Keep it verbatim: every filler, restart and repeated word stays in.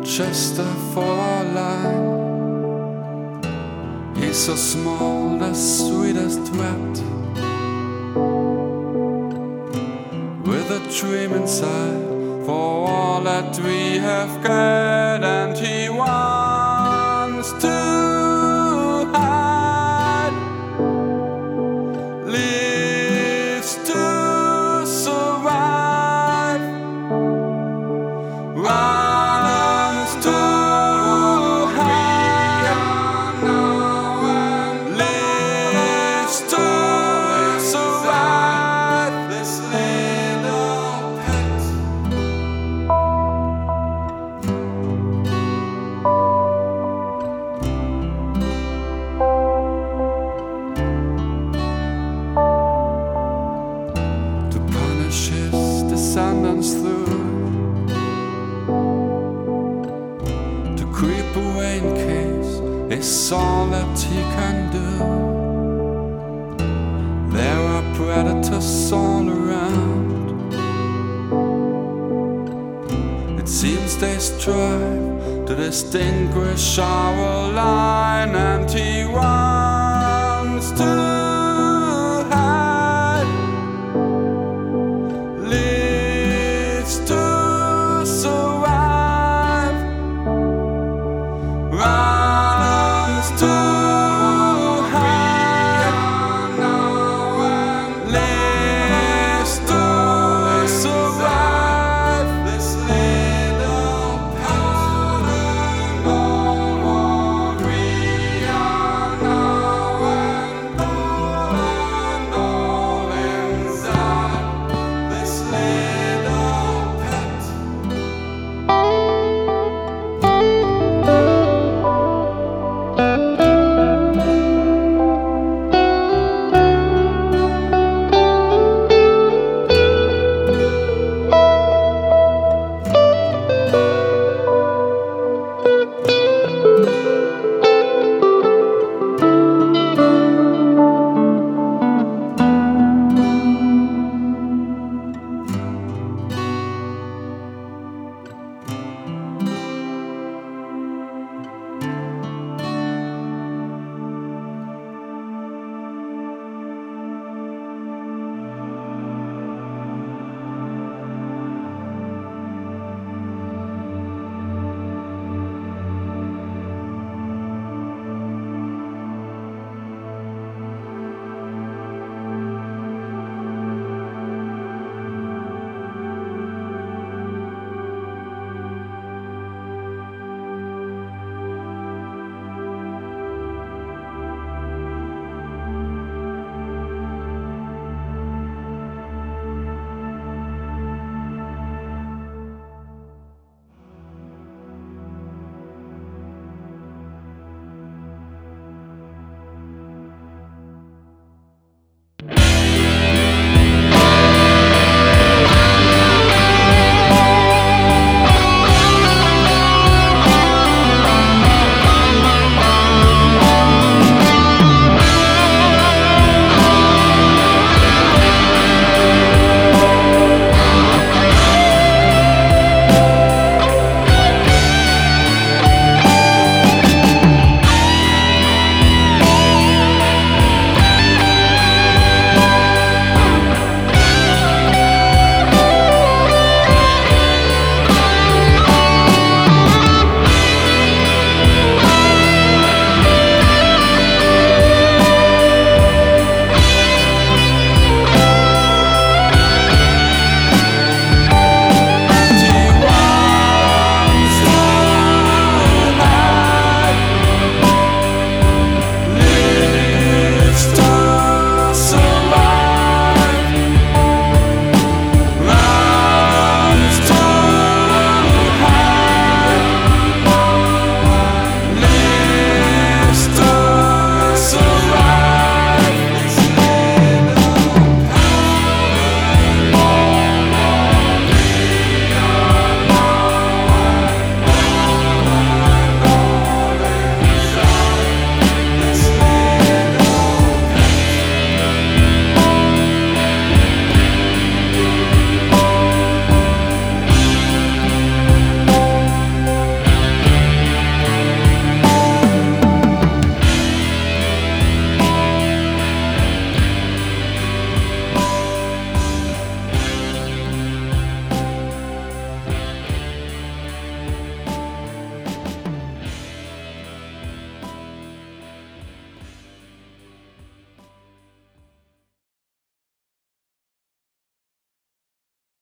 Chester for line. He's so small, the sweetest rat, with a dream inside for all that we have got, and he wants to hide, lives to survive, runs to hide, lives to survive this little pet. To punish his descendants through, to creep away in case it's all that he can do. There are predators all around. It seems they strive to distinguish our line, and he runs